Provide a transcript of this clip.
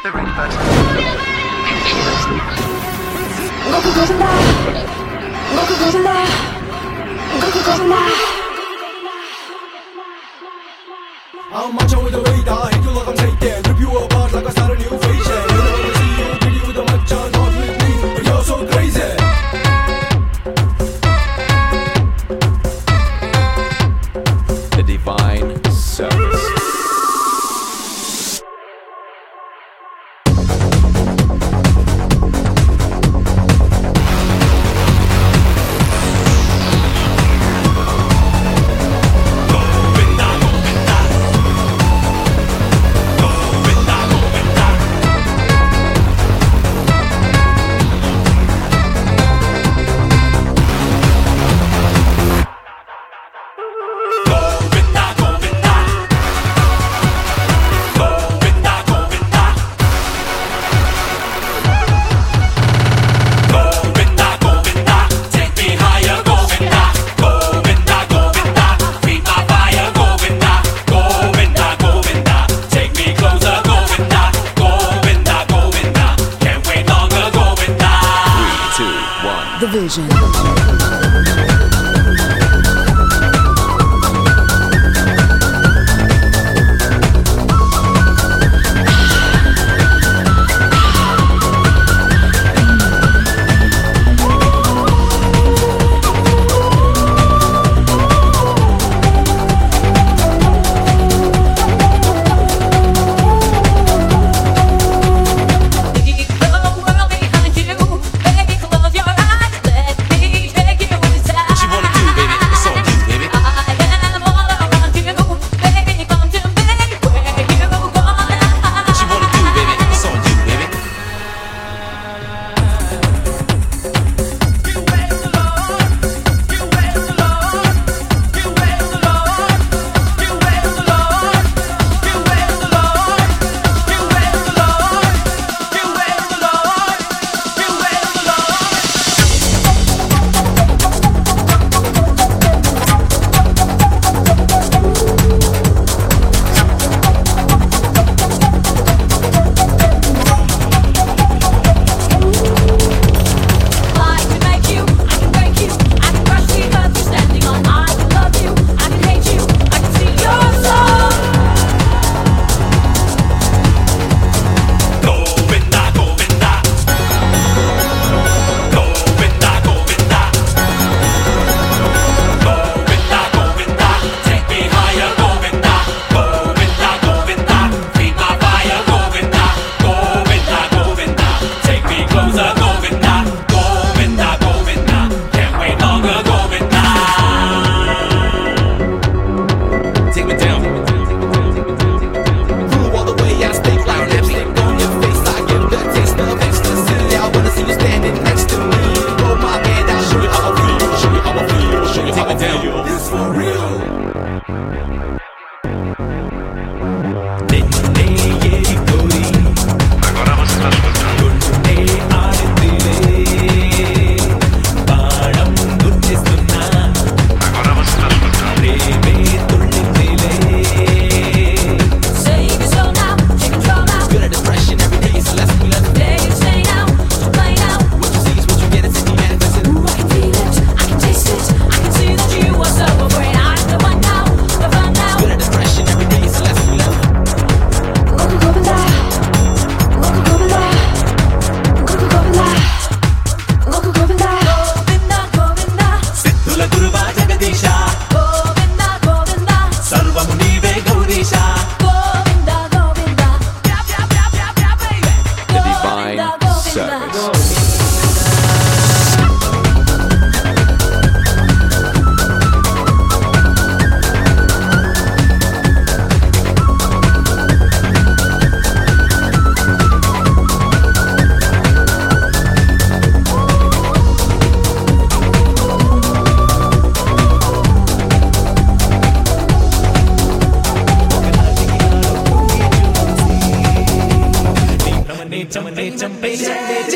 the right button. Goku goes alive. Goku goes alive. Goku goes alive. 漫长的伟大，黑就老刚才点 ，Rip you apart like a Saturn new fashion. You know what I see you, pretty with the matcha, not with me, but you're so crazy. The Divine Service. The vision. Chum,